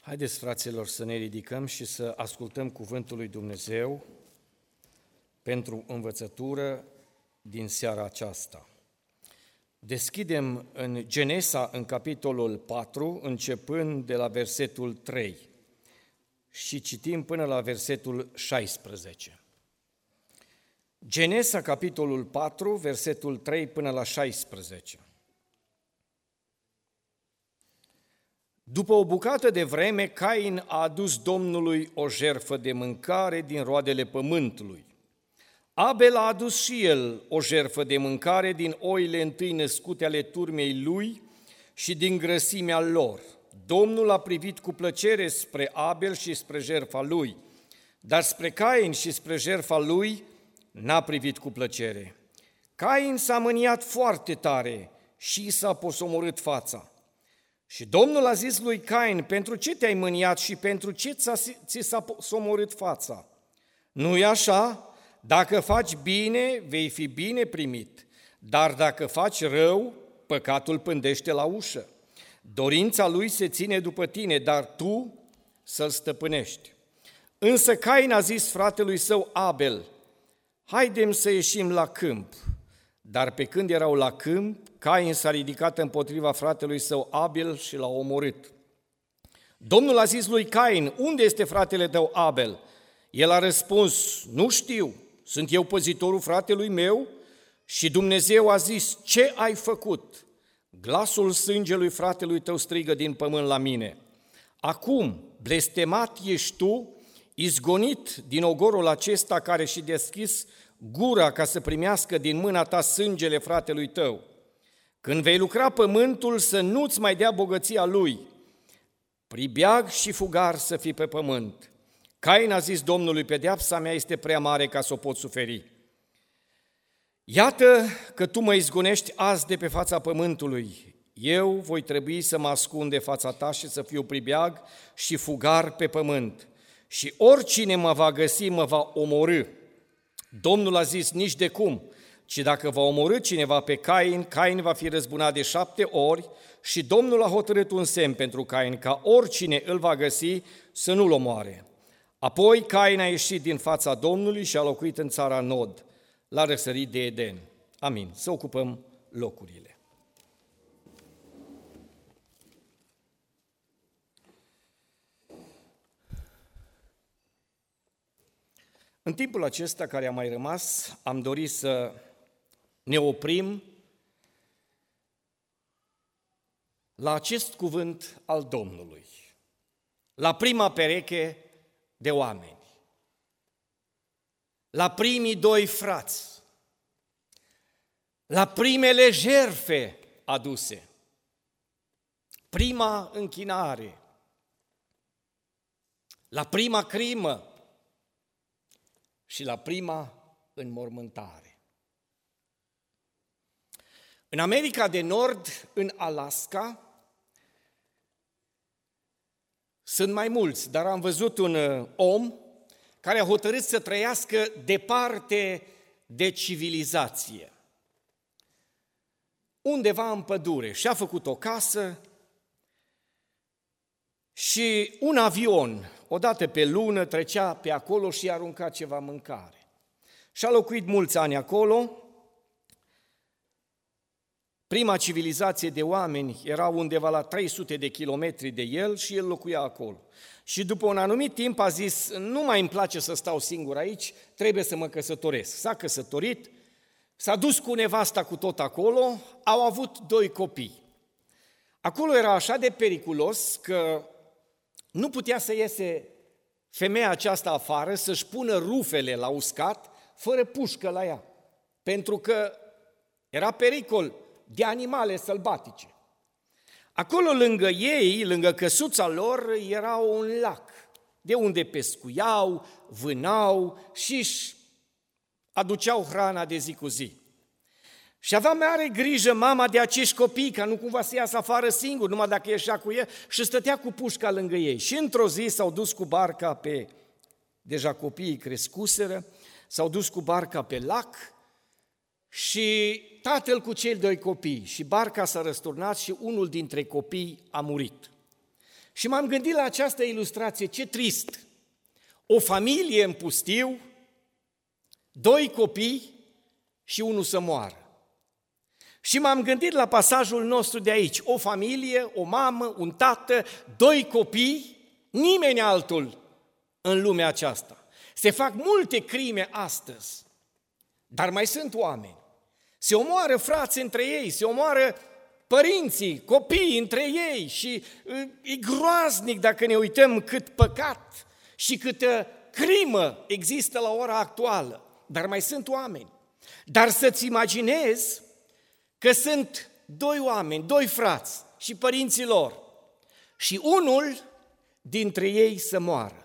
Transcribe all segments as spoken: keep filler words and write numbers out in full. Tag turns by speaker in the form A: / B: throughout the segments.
A: Haideți, fraților, să ne ridicăm și să ascultăm cuvântul lui Dumnezeu pentru învățătură din seara aceasta. Deschidem în Genesa, în capitolul patru, începând de la versetul trei și citim până la versetul șaisprezece. Genesa, capitolul patru, versetul trei până la șaisprezece. După o bucată de vreme, Cain a adus Domnului o jertfă de mâncare din roadele pământului. Abel a adus și el o jertfă de mâncare din oile întâi născute ale turmei lui și din grăsimea lor. Domnul a privit cu plăcere spre Abel și spre jertfa lui, dar spre Cain și spre jertfa lui n-a privit cu plăcere. Cain s-a mâniat foarte tare și s-a posomorât fața. Și Domnul a zis lui Cain: pentru ce te-ai mâniat și pentru ce ți s-a posomorât fața? Nu-i așa? Dacă faci bine, vei fi bine primit, dar dacă faci rău, păcatul pândește la ușă. Dorința lui se ține după tine, dar tu să-l stăpânești. Însă Cain a zis fratelui său Abel: haidem să ieșim la câmp. Dar pe când erau la câmp, Cain s-a ridicat împotriva fratelui său Abel și l-a omorât. Domnul a zis lui Cain: unde este fratele tău Abel? El a răspuns: nu știu, sunt eu păzitorul fratelui meu? Și Dumnezeu a zis: ce ai făcut? Glasul sângelui fratelui tău strigă din pământ la mine. Acum, blestemat ești tu, izgonit din ogorul acesta care și deschis gura ca să primească din mâna ta sângele fratelui tău. Când vei lucra pământul, să nu-ți mai dea bogăția lui. Pribeag și fugar să fii pe pământ. Cain a zis Domnului: pedeapsa mea este prea mare ca să o pot suferi. Iată că tu mă izgonești azi de pe fața pământului. Eu voi trebui să mă ascund de fața ta și să fiu pribeag și fugar pe pământ. Și oricine mă va găsi mă va omorî. Domnul a zis: nici de cum, ci dacă va omorî cineva pe Cain, Cain va fi răzbunat de șapte ori. Și Domnul a hotărât un semn pentru Cain, ca oricine îl va găsi să nu-l omoare. Apoi Cain a ieșit din fața Domnului și a locuit în țara Nod, la răsărit de Eden. Amin. Să ocupăm locurile. În timpul acesta care a mai rămas, am dorit să ne oprim la acest cuvânt al Domnului, la prima pereche de oameni, la primii doi frați, la primele jertfe aduse, prima închinare, la prima crimă și la prima înmormântare. În America de Nord, în Alaska, sunt mai mulți, dar am văzut un om care a hotărât să trăiască departe de civilizație. Undeva în pădure și-a făcut o casă și un avion, odată pe lună, trecea pe acolo și arunca ceva mâncare. Și-a locuit mulți ani acolo. Prima civilizație de oameni era undeva la trei sute de kilometri de el și el locuia acolo. Și după un anumit timp a zis: nu mai îmi place să stau singur aici, trebuie să mă căsătoresc. S-a căsătorit, s-a dus cu nevasta cu tot acolo, au avut doi copii. Acolo era așa de periculos că nu putea să iese femeia aceasta afară să-și pună rufele la uscat fără pușcă la ea, pentru că era pericol de animale sălbatice. Acolo lângă ei, lângă căsuța lor, era un lac, de unde pescuiau, vânau și își aduceau hrana de zi cu zi. Și avea mare grijă mama de acești copii, ca nu cumva să iasă afară singur, numai dacă ieșea cu el, și stătea cu pușca lângă ei. Și într-o zi s-au dus cu barca pe, deja copiii crescuseră, s-au dus cu barca pe lac și tatăl cu cei doi copii. Și barca s-a răsturnat și unul dintre copii a murit. Și m-am gândit la această ilustrație, ce trist! O familie în pustiu, doi copii și unul să moară. Și m-am gândit la pasajul nostru de aici, o familie, o mamă, un tată, doi copii, nimeni altul în lumea aceasta. Se fac multe crime astăzi, dar mai sunt oameni. Se omoară frați între ei, se omoară părinții, copiii între ei și e groaznic dacă ne uităm cât păcat și câtă crimă există la ora actuală, dar mai sunt oameni. Dar să-ți imaginezi că sunt doi oameni, doi frați și părinții lor și unul dintre ei să moară.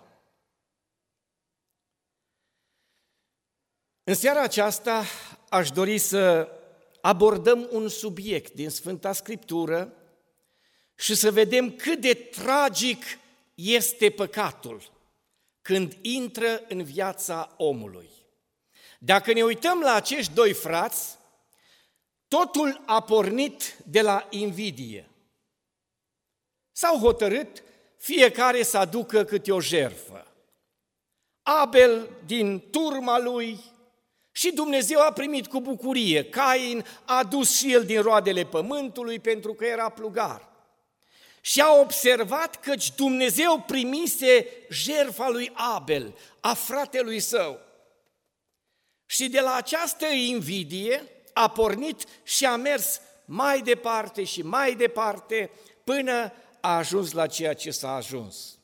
A: În seara aceasta aș dori să abordăm un subiect din Sfânta Scriptură și să vedem cât de tragic este păcatul când intră în viața omului. Dacă ne uităm la acești doi frați, totul a pornit de la invidie. S-au hotărât fiecare să aducă câte o jertfă. Abel din turma lui și Dumnezeu a primit cu bucurie. Cain a adus și el din roadele pământului pentru că era plugar. Și a observat că Dumnezeu primise jertfa lui Abel, a fratelui său. Și de la această invidie a pornit și a mers mai departe și mai departe până a ajuns la ceea ce s-a ajuns.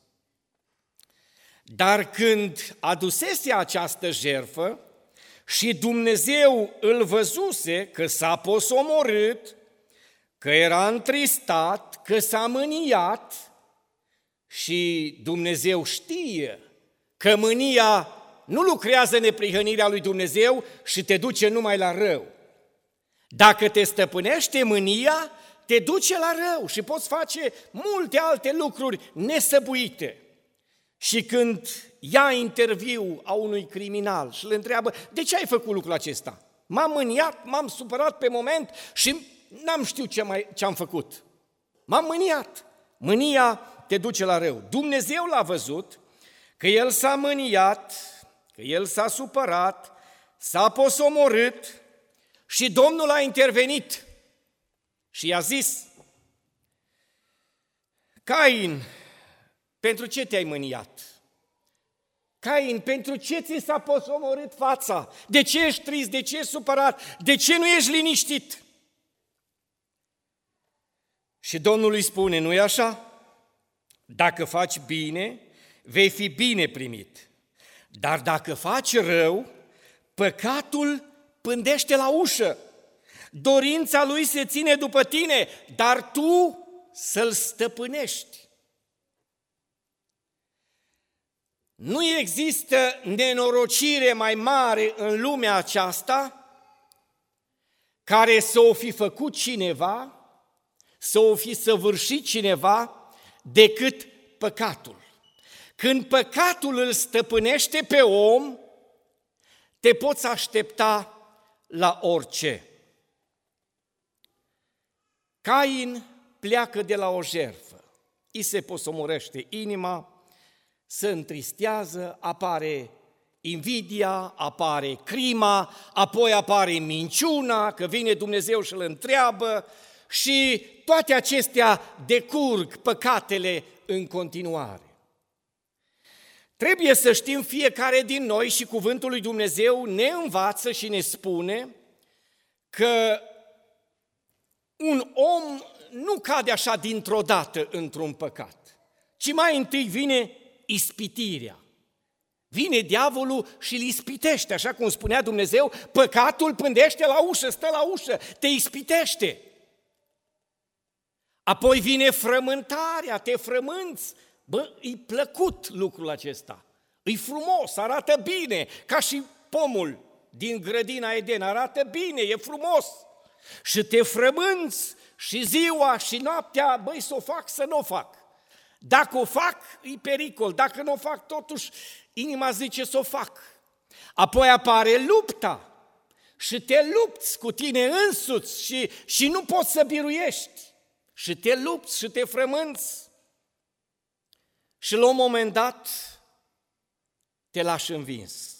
A: Dar când adusese această jertfă și Dumnezeu îl văzuse că s-a posomorât, că era întristat, că s-a mâniat și Dumnezeu știe că mânia nu lucrează neprihănirea lui Dumnezeu și te duce numai la rău. Dacă te stăpânește mânia, te duce la rău și poți face multe alte lucruri nesăbuite. Și când ia interviu a unui criminal și îl întreabă, de ce ai făcut lucrul acesta? M-am mâniat, m-am supărat pe moment și n-am știut ce, mai, ce am făcut. M-am mâniat. Mânia te duce la rău. Dumnezeu l-a văzut că el s-a mâniat, că el s-a supărat, s-a posomorât și Domnul a intervenit și i-a zis, Cain, pentru ce te-ai mâniat? Cain, pentru ce ți s-a posomorât fața? De ce ești trist? De ce ești supărat? De ce nu ești liniștit? Și Domnul îi spune, nu-i așa? Dacă faci bine, vei fi bine primit. Dar dacă faci rău, păcatul pândește la ușă. Dorința lui se ține după tine, dar tu să-l stăpânești. Nu există nenorocire mai mare în lumea aceasta care să o fi făcut cineva, să o fi săvârșit cineva, decât păcatul. Când păcatul îl stăpânește pe om, te poți aștepta la orice. Cain pleacă de la o jertfă, îi se posomorește inima, se întristează, apare invidia, apare crima, apoi apare minciuna, că vine Dumnezeu și îl întreabă și toate acestea decurg păcatele în continuare. Trebuie să știm fiecare din noi și cuvântul lui Dumnezeu ne învață și ne spune că un om nu cade așa dintr-o dată într-un păcat, ci mai întâi vine ispitirea. Vine diavolul și îl ispitește, așa cum spunea Dumnezeu, păcatul pândește la ușă, stă la ușă, te ispitește. Apoi vine frământarea, te frămânți. Bă, e plăcut lucrul acesta, e frumos, arată bine, ca și pomul din grădina Eden, arată bine, e frumos. Și te frămânți și ziua și noaptea, băi, să o fac, să nu o fac. Dacă o fac, e pericol, dacă nu o fac, totuși, inima zice să o fac. Apoi apare lupta și te lupți cu tine însuți și, și nu poți să biruiești. Și te lupți și te frămânți. și la un moment dat te lași învins.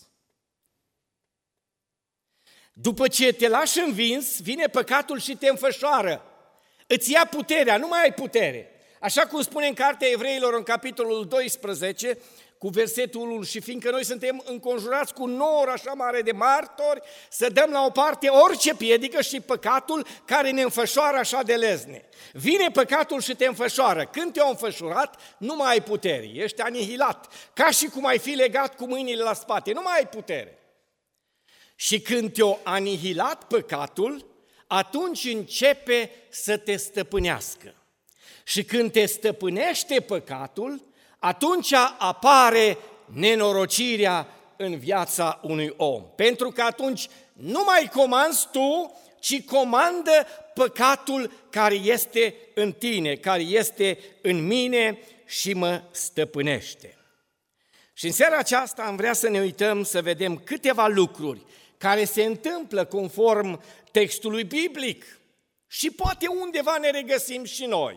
A: După ce te lași învins, vine păcatul și te înfășoară. Îți ia puterea, nu mai ai putere. Așa cum spune în Cartea Evreilor, în capitolul doisprezece, cu versetul unu, și fiindcă noi suntem înconjurați cu un nor așa mare de martori, să dăm la o parte orice piedică și păcatul care ne înfășoară așa de lezne. Vine păcatul și te înfășoară. Când te-a înfășurat, nu mai ai putere, ești anihilat, ca și cum ai fi legat cu mâinile la spate, nu mai ai putere. Și când te-a anihilat păcatul, atunci începe să te stăpânească. Și când te stăpânește păcatul, atunci apare nenorocirea în viața unui om. Pentru că atunci nu mai comanzi tu, ci comandă păcatul care este în tine, care este în mine și mă stăpânește. Și în seara aceasta am vrea să ne uităm să vedem câteva lucruri care se întâmplă conform textului biblic și poate undeva ne regăsim și noi.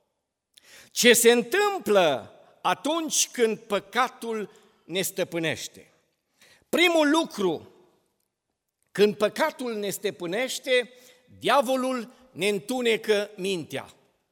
A: Ce se întâmplă atunci când păcatul ne stăpânește? Primul lucru, când păcatul ne stăpânește, diavolul ne întunecă mintea.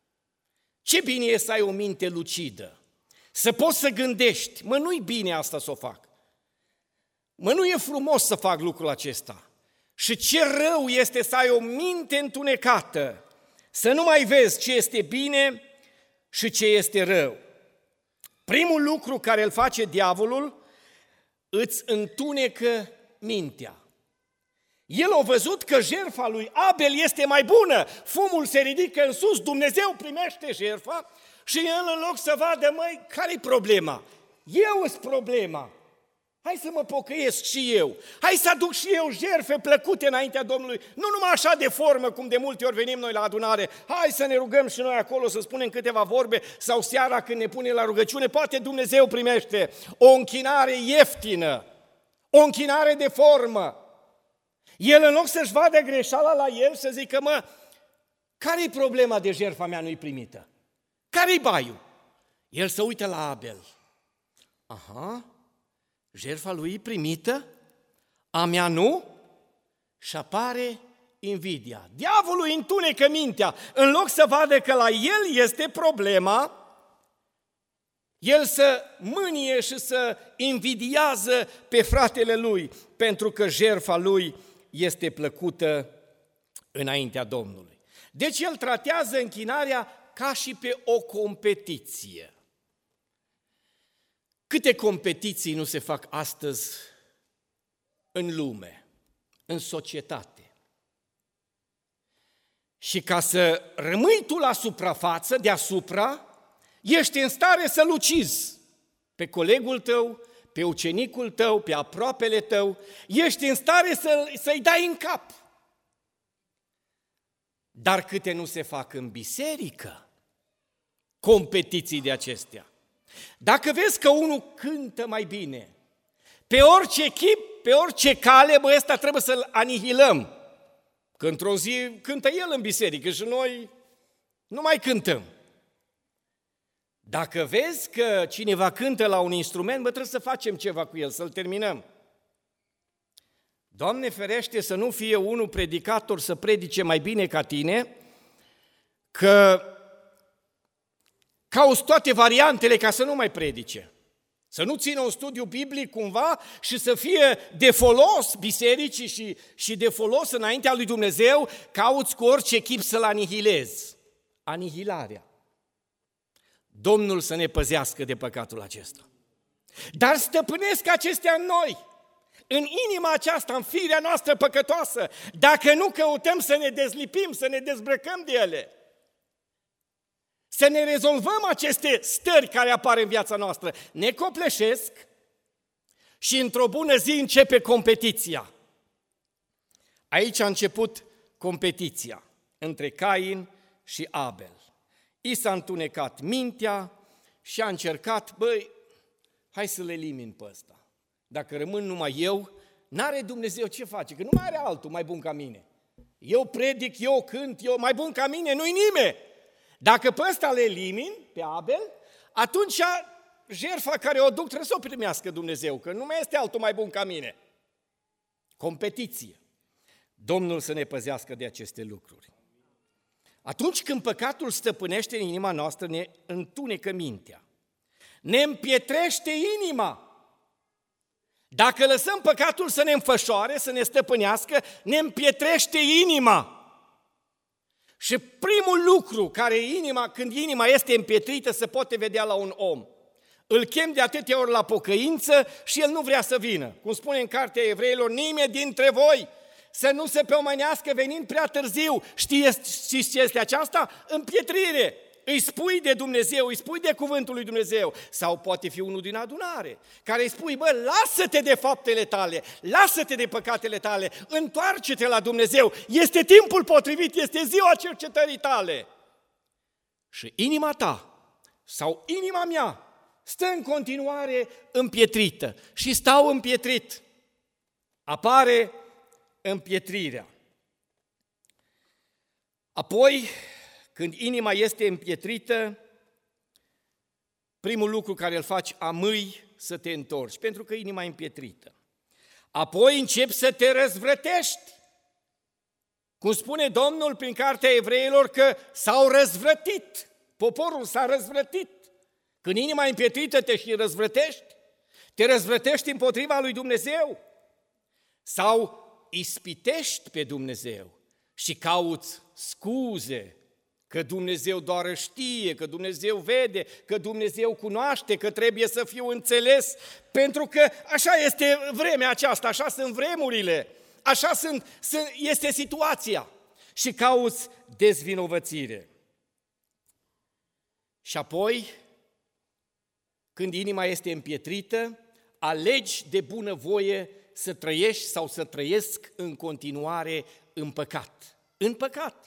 A: Ce bine e să ai o minte lucidă, să poți să gândești, mă, nu-i bine asta să o fac, mă, nu e frumos să fac lucrul acesta. Și ce rău este să ai o minte întunecată, să nu mai vezi ce este bine și ce este rău. Primul lucru care îl face diavolul, îți întunecă mintea. El a văzut că jertfa lui Abel este mai bună, fumul se ridică în sus, Dumnezeu primește jertfa și el în loc să vadă, măi, care-i problema? Eu sunt problema. Hai să mă pocăiesc și eu, hai să aduc și eu jertfe plăcute înaintea Domnului, nu numai așa de formă cum de multe ori venim noi la adunare, hai să ne rugăm și noi acolo să spunem câteva vorbe sau seara când ne punem la rugăciune, poate Dumnezeu primește o închinare ieftină, o închinare de formă. El în loc să-și vadă greșeala la el să zică, mă, care-i problema de jertfa mea nu-i primită? Care-i baiul? El se uită la Abel. Aha, jertfa lui e primită, a mea nu, și apare invidia. Diavolul îi întunecă mintea, în loc să vadă că la el este problema, el să mânie și să invidiază pe fratele lui, pentru că jertfa lui este plăcută înaintea Domnului. Deci el tratează închinarea ca și pe o competiție. Câte competiții nu se fac astăzi în lume, în societate? Și ca să rămâi tu la suprafață, deasupra, ești în stare să-l ucizi pe colegul tău, pe ucenicul tău, pe aproapele tău, ești în stare să, să-i dai în cap. Dar câte nu se fac în biserică competiții de acestea? Dacă vezi că unul cântă mai bine, pe orice chip, pe orice cale, bă, ăsta trebuie să-l anihilăm. Că într-o zi cântă el în biserică și noi nu mai cântăm. Dacă vezi că cineva cântă la un instrument, bă, trebuie să facem ceva cu el, să-l terminăm. Doamne ferește să nu fie unul predicator să predice mai bine ca tine, că cauți toate variantele ca să nu mai predice. Să nu țină un studiu biblic cumva și să fie de folos bisericii și, și de folos înaintea lui Dumnezeu, cauți cu orice chip să-l anihilezi. Anihilarea. Domnul să ne păzească de păcatul acesta. Dar stăpânesc acestea în noi, în inima aceasta, în firea noastră păcătoasă, dacă nu căutăm să ne dezlipim, să ne dezbrăcăm de ele. Să ne rezolvăm aceste stări care apar în viața noastră. Ne copleșesc și într-o bună zi începe competiția. Aici a început competiția între Cain și Abel. I s-a întunecat mintea și a încercat, băi, hai să-l elimin pe ăsta. Dacă rămân numai eu, n-are Dumnezeu ce face, că nu mai are altul mai bun ca mine. Eu predic, eu cânt, eu mai bun ca mine, nu-i nimeni. Dacă pe ăsta le elimin, pe Abel, atunci jertfa care o duc trebuie să o primească Dumnezeu, că nu mai este altul mai bun ca mine. Competiție. Domnul să ne păzească de aceste lucruri. Atunci când păcatul stăpânește în inima noastră, ne întunecă mintea, ne împietrește inima. Dacă lăsăm păcatul să ne înfășoare, să ne stăpânească, ne împietrește inima. Și primul lucru care inima, când inima este împietrită, se poate vedea la un om. Îl chem de atâtea ori la pocăință și el nu vrea să vină. Cum spune în cartea Evreilor, nimeni dintre voi să nu se pomănească venind prea târziu. Știți ce este aceasta? Împietrire. Îi spui de Dumnezeu, îi spui de cuvântul lui Dumnezeu. Sau poate fi unul din adunare, care îi spui, bă, lasă-te de faptele tale, lasă-te de păcatele tale, întoarce-te la Dumnezeu, este timpul potrivit, este ziua cercetării tale. Și inima ta sau inima mea stă în continuare împietrită și stau împietrit. Apare împietrirea. Apoi, când inima este împietrită, primul lucru care îl faci, amâi să te întorci, pentru că inima e împietrită. Apoi începi să te răzvrătești. Cum spune Domnul prin cartea Evreilor că s-au răzvrătit, poporul s-a răzvrătit. Când inima e împietrită, te și răzvrătești, te răzvrătești împotriva lui Dumnezeu sau ispitești pe Dumnezeu și cauți scuze că Dumnezeu doar știe, că Dumnezeu vede, că Dumnezeu cunoaște, că trebuie să fiu înțeles, pentru că așa este vremea aceasta, așa sunt vremurile, așa sunt, este situația și cauți dezvinovățire. Și apoi, când inima este împietrită, alegi de bunăvoie să trăiești sau să trăiesc în continuare în păcat. În păcat.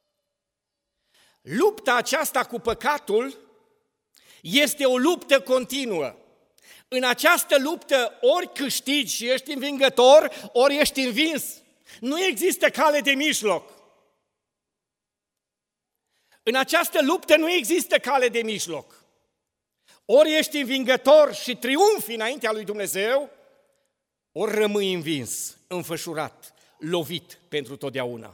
A: Lupta aceasta cu păcatul este o luptă continuă. În această luptă ori câștigi și ești învingător, ori ești învins. Nu există cale de mijloc. În această luptă nu există cale de mijloc. Ori ești învingător și triumfi înaintea lui Dumnezeu, ori rămâi învins, înfășurat, lovit pentru totdeauna.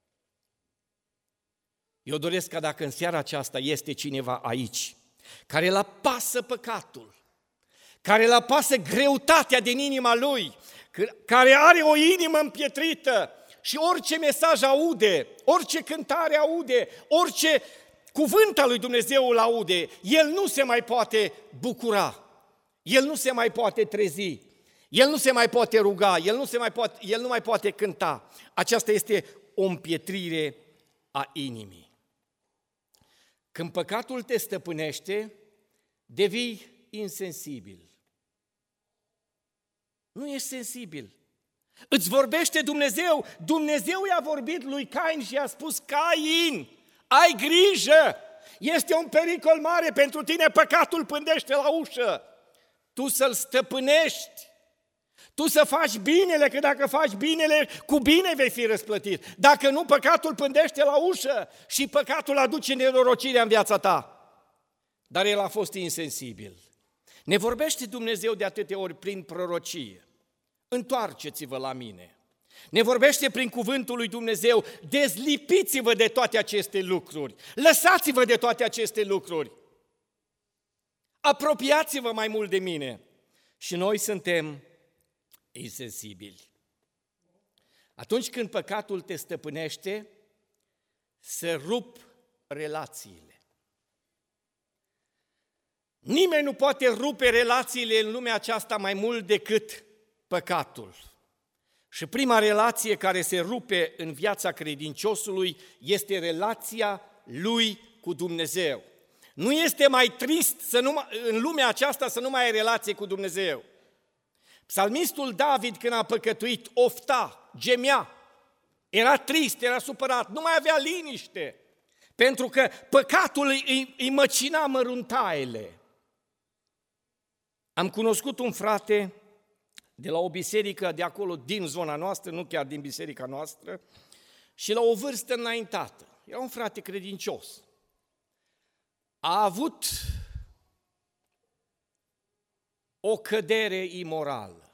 A: Eu doresc ca dacă în seara aceasta este cineva aici care îl apasă păcatul, care îl apasă greutatea din inima lui, care are o inimă împietrită și orice mesaj aude, orice cântare aude, orice cuvânt al lui Dumnezeu îl aude, el nu se mai poate bucura, el nu se mai poate trezi, el nu se mai poate ruga, el nu, se mai poate, el nu mai poate cânta. Aceasta este o împietrire a inimii. Când păcatul te stăpânește, devii insensibil. Nu ești sensibil. Îți vorbește Dumnezeu. Dumnezeu i-a vorbit lui Cain și i-a spus, Cain, ai grijă! Este un pericol mare pentru tine, păcatul pândește la ușă. Tu să-l stăpânești. Tu să faci binele, că dacă faci binele, cu bine vei fi răsplătit. Dacă nu, păcatul pândește la ușă și păcatul aduce nenorocirea în viața ta. Dar el a fost insensibil. Ne vorbește Dumnezeu de atâtea ori prin prorocie. Întoarceți-vă la mine. Ne vorbește prin cuvântul lui Dumnezeu, dezlipiți-vă de toate aceste lucruri. Lăsați-vă de toate aceste lucruri. Apropiați-vă mai mult de mine. Și noi suntem insensibili. Atunci când păcatul te stăpânește, se rup relațiile. Nimeni nu poate rupe relațiile în lumea aceasta mai mult decât păcatul. Și prima relație care se rupe în viața credinciosului este relația lui cu Dumnezeu. Nu este mai trist să nu, în lumea aceasta să nu mai ai relație cu Dumnezeu. Psalmistul David, când a păcătuit, ofta, gemea, era trist, era supărat, nu mai avea liniște, pentru că păcatul îi, îi măcina măruntaiele. Am cunoscut un frate de la o biserică de acolo, din zona noastră, nu chiar din biserica noastră, și la o vârstă înaintată. Era un frate credincios. A avut o cădere imorală.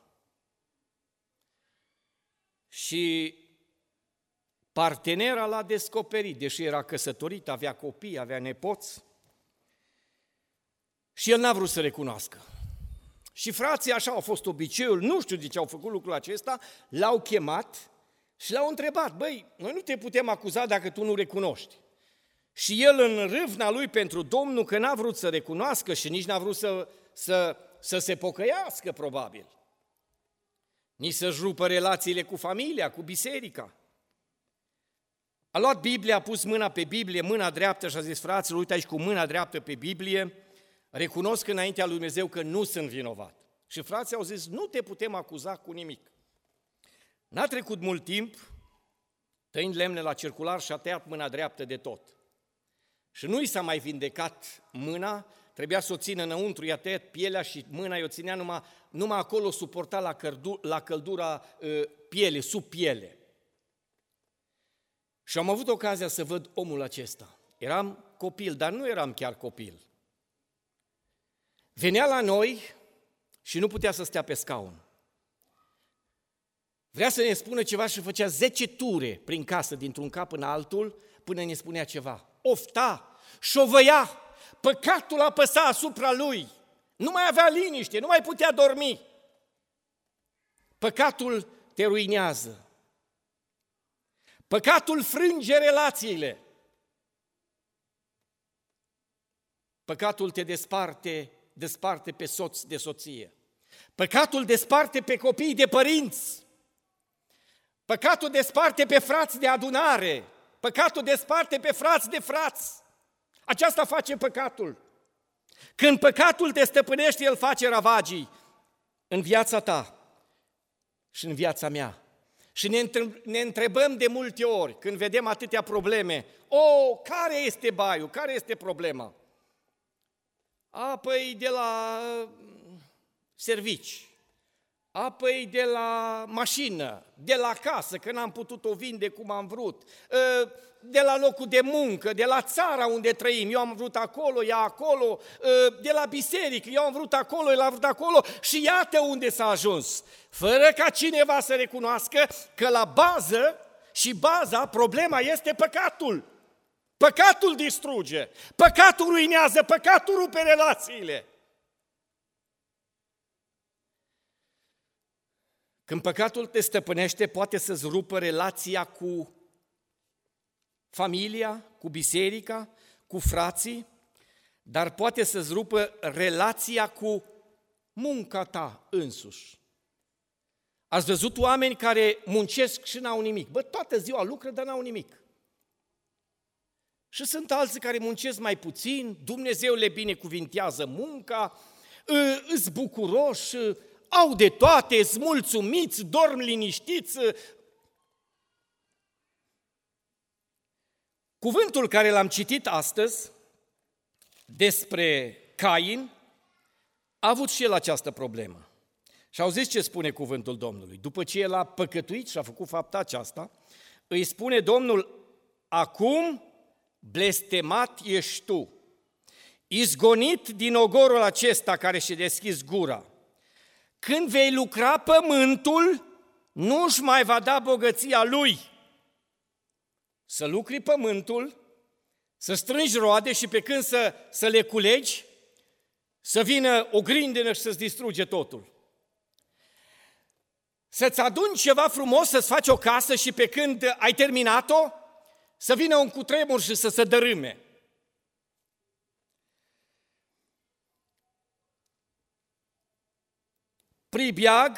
A: Și partenera l-a descoperit, deși era căsătorit, avea copii, avea nepoți, și el n-a vrut să recunoască. Și frații, așa au fost obiceiul, nu știu de ce au făcut lucrul acesta, l-au chemat și l-au întrebat: băi, noi nu te putem acuza dacă tu nu recunoști. Și el, în râvna lui pentru Domnul, că n-a vrut să recunoască și nici n-a vrut să, să, să se pocăiască, probabil, nici să-și rupă relațiile cu familia, cu biserica. A luat Biblia, a pus mâna pe Biblie, mâna dreaptă, și a zis: fraților, uite aici cu mâna dreaptă pe Biblie, recunosc înaintea lui Dumnezeu că nu sunt vinovat. Și frații au zis: nu te putem acuza cu nimic. N-a trecut mult timp, tăind lemne la circular, și-a tăiat mâna dreaptă de tot. Și nu i s-a mai vindecat mâna, trebuia să o țină înăuntru, i-a tăiat pielea și mâna i-o ținea numai, numai acolo, suporta la, cărdu, la căldura uh, piele, sub piele. Și am avut ocazia să văd omul acesta. Eram copil, dar nu eram chiar copil. Venea la noi și nu putea să stea pe scaun. Vrea să ne spună ceva și făcea zece ture prin casă, dintr-un cap în altul, până ne spunea ceva. Ofta, șovăia, păcatul apăsa asupra lui, nu mai avea liniște, nu mai putea dormi. Păcatul te ruinează. Păcatul frânge relațiile. Păcatul te desparte, desparte pe soț de soție. Păcatul desparte pe copii de părinți. Păcatul desparte pe frați de adunare. Păcatul desparte pe frați de frați. Aceasta face păcatul. Când păcatul te stăpânește, el face ravagii în viața ta și în viața mea. Și ne, ne întrebăm de multe ori, când vedem atâtea probleme: o, care este baiul, care este problema? A, păi de la servici, a, păi de la mașină, de la casă, că n-am putut o vinde cum am vrut, de la locul de muncă, de la țara unde trăim, eu am vrut acolo, ea acolo, de la biserică, eu am vrut acolo, el a vrut acolo, și iată unde s-a ajuns, fără ca cineva să recunoască că la bază și baza, problema este păcatul. Păcatul distruge, păcatul ruinează, păcatul rupe relațiile. Când păcatul te stăpânește, poate să-ți rupă relația cu familia, cu biserica, cu frații, dar poate să-ți rupă relația cu munca ta însuși. Ați văzut oameni care muncesc și n-au nimic. Bă, toată ziua lucră, dar n-au nimic. Și sunt alții care muncesc mai puțin, Dumnezeu le binecuvintează munca, îs bucuroși, au de toate, îs mulțumiți, dorm liniștiți. Cuvântul care l-am citit astăzi despre Cain a avut și el această problemă. Și auziți ce spune cuvântul Domnului. După ce el a păcătuit și a făcut fapta aceasta, îi spune Domnul: acum blestemat ești tu, izgonit din ogorul acesta care și-a deschis gura. Când vei lucra pământul, nu-și mai va da bogăția lui. Să lucri pământul, să strângi roade și pe când să, să le culegi, să vină o grindină și să-ți distruge totul. Să-ți aduni ceva frumos, să-ți faci o casă și pe când ai terminat-o, să vină un cutremur și să se dărâme. Pribeag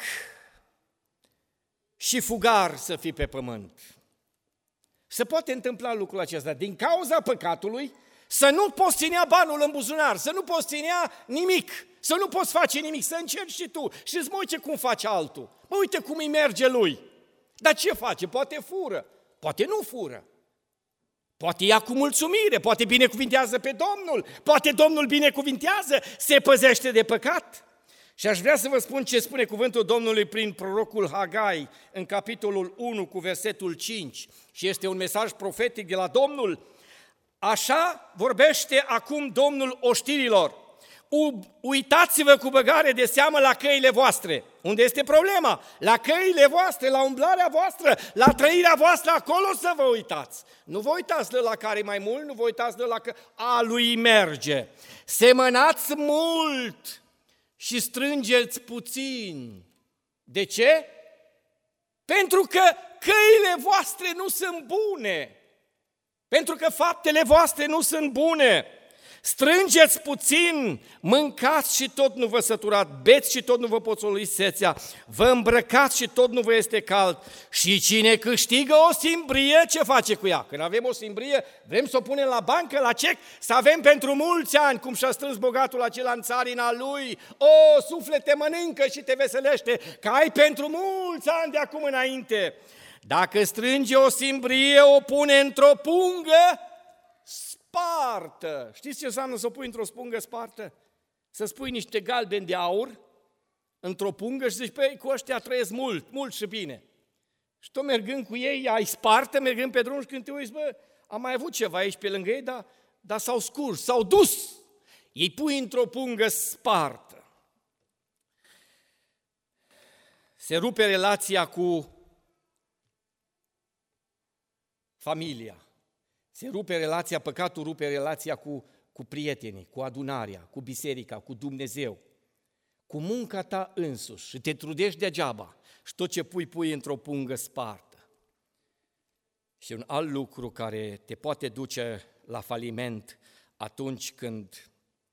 A: și fugar să fii pe pământ. Se poate întâmpla lucrul acesta din cauza păcatului, să nu poți ținea banul în buzunar, să nu poți ținea nimic, să nu poți face nimic, să încerci și tu și îți mă uite cum face altul. Mă uite cum îi merge lui. Dar ce face? Poate fură, poate nu fură. Poate ia cu mulțumire, poate binecuvintează pe Domnul, poate Domnul binecuvintează, se păzește de păcat. Și aș vrea să vă spun ce spune cuvântul Domnului prin prorocul Hagai, în capitolul unu cu versetul cinci, și este un mesaj profetic de la Domnul. Așa vorbește acum Domnul oștirilor: Uitați-vă cu băgare de seamă la căile voastre. Unde este problema? La căile voastre, la umblarea voastră, la trăirea voastră, acolo să vă uitați. Nu vă uitați de la care mai mult, nu vă uitați de la că a lui merge. Semănați mult și strângeți puțin. De ce? Pentru că căile voastre nu sunt bune. Pentru că faptele voastre nu sunt bune. Strângeți puțin, mâncați și tot nu vă săturați, beți și tot nu vă poțoliți sețea, vă îmbrăcați și tot nu vă este cald. Și cine câștigă o simbrie, ce face cu ea? Când avem o simbrie, vrem să o punem la bancă, la cec, să avem pentru mulți ani, cum și-a strâns bogatul acela în țarina lui. O, suflete, mănâncă și te veselește, că ai pentru mulți ani de acum înainte. Dacă strânge o simbrie, o pune într-o pungă spartă. Știți ce înseamnă să o pui într-o pungă spartă? Să spui niște galbeni de aur într-o pungă și zici, păi, cu ăștia trăiesc mult, mult și bine. Și tot mergând cu ei, ai spartă, mergând pe drum și când te uiți, bă, am mai avut ceva aici pe lângă ei, dar, dar s-au scurs, s-au dus. Ei pui într-o pungă spartă. Se rupe relația cu familia. Se rupe relația, păcatul rupe relația cu, cu prietenii, cu adunarea, cu biserica, cu Dumnezeu, cu munca ta însuși și te trudești degeaba și tot ce pui, pui într-o pungă spartă. Și un alt lucru care te poate duce la faliment atunci când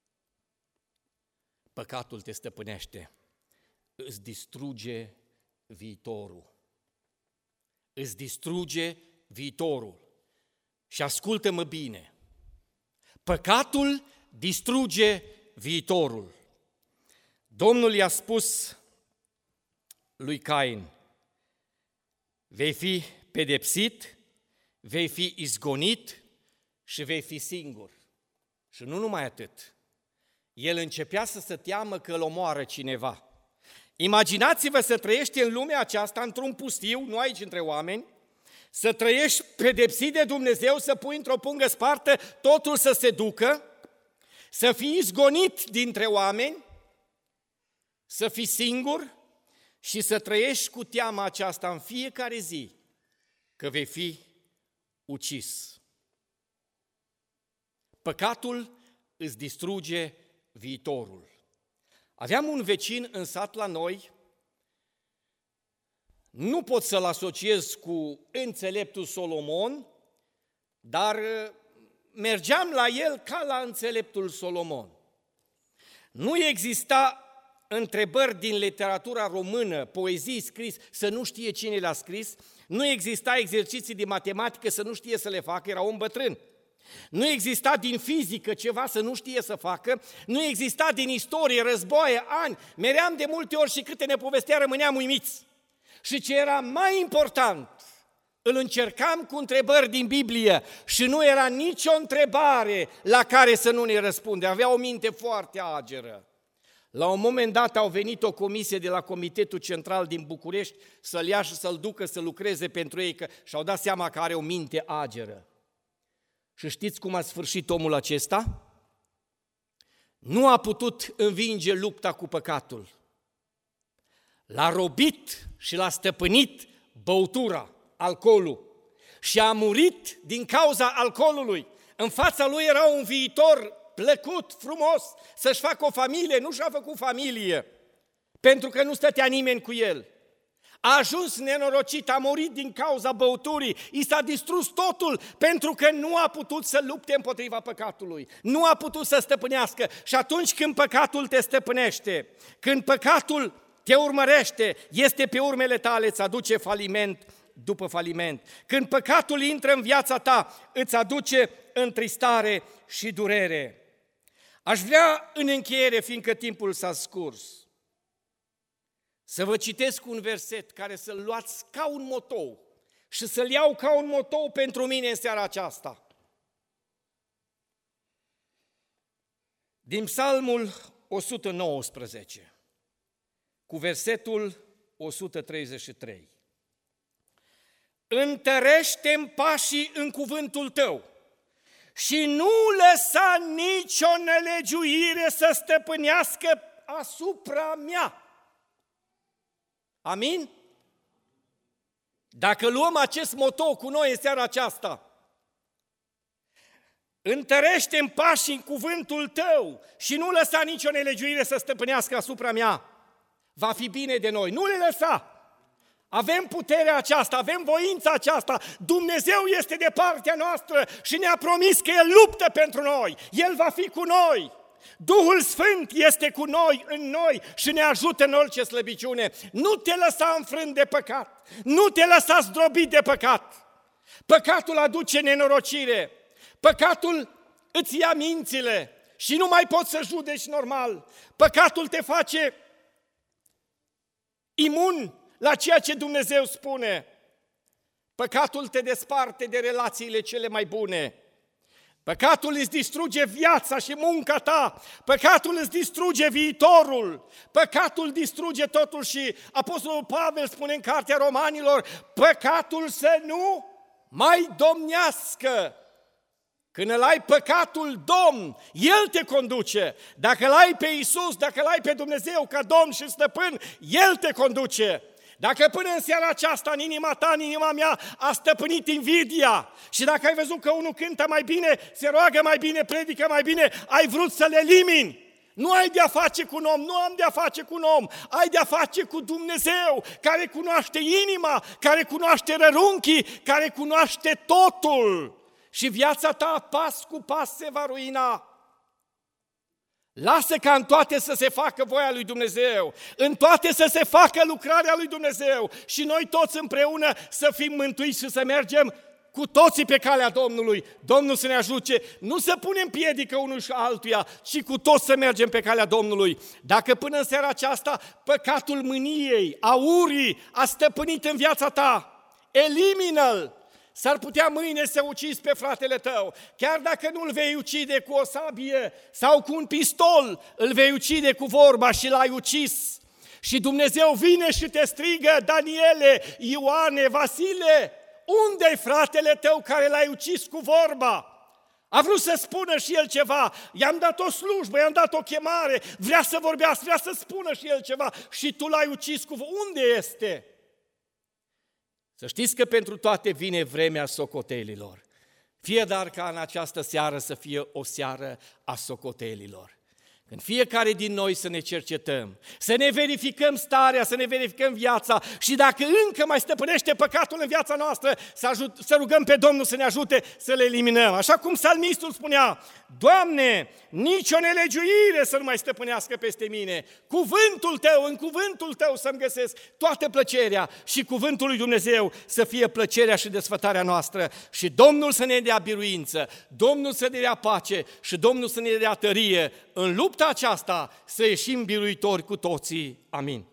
A: păcatul te stăpânește, îți distruge viitorul. Îți distruge viitorul. Și ascultă-mă bine, păcatul distruge viitorul. Domnul i-a spus lui Cain, vei fi pedepsit, vei fi izgonit și vei fi singur. Și nu numai atât, el începea să se teamă că îl omoară cineva. Imaginați-vă să trăiești în lumea aceasta, într-un pustiu, nu aici între oameni, să trăiești pedepsit de Dumnezeu, să pui într-o pungă spartă, totul să se ducă, să fii izgonit dintre oameni, să fii singur și să trăiești cu teama aceasta în fiecare zi, că vei fi ucis. Păcatul îți distruge viitorul. Aveam un vecin în sat la noi, nu pot să-l asociez cu înțeleptul Solomon, dar mergeam la el ca la înțeleptul Solomon. Nu exista întrebări din literatura română, poezii scris, să nu știe cine le-a scris, nu exista exerciții de matematică să nu știe să le facă, era om bătrân. Nu exista din fizică ceva să nu știe să facă, nu exista din istorie, războaie, ani, meream de multe ori și câte ne povestea rămâneam uimiți. Și ce era mai important, îl încercam cu întrebări din Biblie și nu era nicio întrebare la care să nu ne răspunde. Avea o minte foarte ageră. La un moment dat au venit o comisie de la Comitetul Central din București să-l ia și să-l ducă să lucreze pentru ei, că și-au dat seama că are o minte ageră. Și știți cum a sfârșit omul acesta? Nu a putut învinge lupta cu păcatul. L-a robit și l-a stăpânit băutura, alcoolul, și a murit din cauza alcoolului. În fața lui era un viitor plăcut, frumos, să-și facă o familie, nu și-a făcut familie, pentru că nu stătea nimeni cu el. A ajuns nenorocit, a murit din cauza băuturii, i s-a distrus totul pentru că nu a putut să lupte împotriva păcatului, nu a putut să stăpânească. Și atunci când păcatul te stăpânește, când păcatul te urmărește, este pe urmele tale, îți aduce faliment după faliment. Când păcatul intră în viața ta, îți aduce întristare și durere. Aș vrea în încheiere, fiindcă timpul s-a scurs, să vă citesc un verset care să-l luați ca un motou și să-l iau ca un motou pentru mine în seara aceasta. Din Psalmul o sută nouăsprezece, cu versetul o sută treizeci și trei. Întărește-mi pașii în cuvântul tău și nu lăsa nicio nelegiuire să stăpânească asupra mea. Amin? Dacă luăm acest motou cu noi în seara aceasta, întărește-mi pașii în cuvântul tău și nu lăsa nicio nelegiuire să stăpânească asupra mea, va fi bine de noi. Nu le lăsa! Avem puterea aceasta, avem voința aceasta, Dumnezeu este de partea noastră și ne-a promis că El luptă pentru noi, El va fi cu noi. Duhul Sfânt este cu noi, în noi și ne ajută în orice slăbiciune. Nu te lăsa înfrânt de păcat, nu te lăsa zdrobit de păcat. Păcatul aduce nenorocire, păcatul îți ia mințile și nu mai poți să judeci normal. Păcatul te face imun la ceea ce Dumnezeu spune. Păcatul te desparte de relațiile cele mai bune. Păcatul îți distruge viața și munca ta. Păcatul îți distruge viitorul. Păcatul distruge totul și Apostolul Pavel spune în Cartea Romanilor, păcatul să nu mai domnească. Când îl ai păcatul domn, El te conduce. Dacă îl ai pe Iisus, dacă îl ai pe Dumnezeu ca Domn și Stăpân, El te conduce. Dacă până în seara aceasta, în inima ta, în inima mea, a stăpânit invidia și dacă ai văzut că unul cântă mai bine, se roagă mai bine, predică mai bine, ai vrut să le elimini. Nu ai de-a face cu un om, nu am de-a face cu un om, ai de-a face cu Dumnezeu, care cunoaște inima, care cunoaște rărunchii, care cunoaște totul. Și viața ta pas cu pas se va ruina. Lasă ca în toate să se facă voia lui Dumnezeu, în toate să se facă lucrarea lui Dumnezeu și noi toți împreună să fim mântuiți și să mergem cu toții pe calea Domnului. Domnul să ne ajute, nu să punem piedică unul și altuia, ci cu toți să mergem pe calea Domnului. Dacă până în seara aceasta păcatul mâniei, a urii a stăpânit în viața ta, elimină-l. S-ar putea mâine să ucizi pe fratele tău, chiar dacă nu îl vei ucide cu o sabie sau cu un pistol, îl vei ucide cu vorba și l-ai ucis. Și Dumnezeu vine și te strigă, Daniele, Ioane, Vasile, unde-i fratele tău care l-ai ucis cu vorba? A vrut să spună și el ceva, i-am dat o slujbă, i-am dat o chemare, vrea să vorbească, vrea să spună și el ceva și tu l-ai ucis cu vorba. Unde este? Să știți că pentru toate vine vremea socotelilor. Fie dar ca în această seară să fie o seară a socotelilor. Când fiecare din noi să ne cercetăm, să ne verificăm starea, să ne verificăm viața și dacă încă mai stăpânește păcatul în viața noastră, să, ajut, să rugăm pe Domnul să ne ajute să le eliminăm. Așa cum psalmistul spunea, Doamne, nicio nelegiuire să nu mai stăpânească peste mine. Cuvântul Tău, în cuvântul Tău să-mi găsesc toată plăcerea și cuvântul lui Dumnezeu să fie plăcerea și desfătarea noastră. Și Domnul să ne dea biruință, Domnul să ne dea pace și Domnul să ne dea tărie în lupta aceasta să ieșim biruitori cu toții. Amin.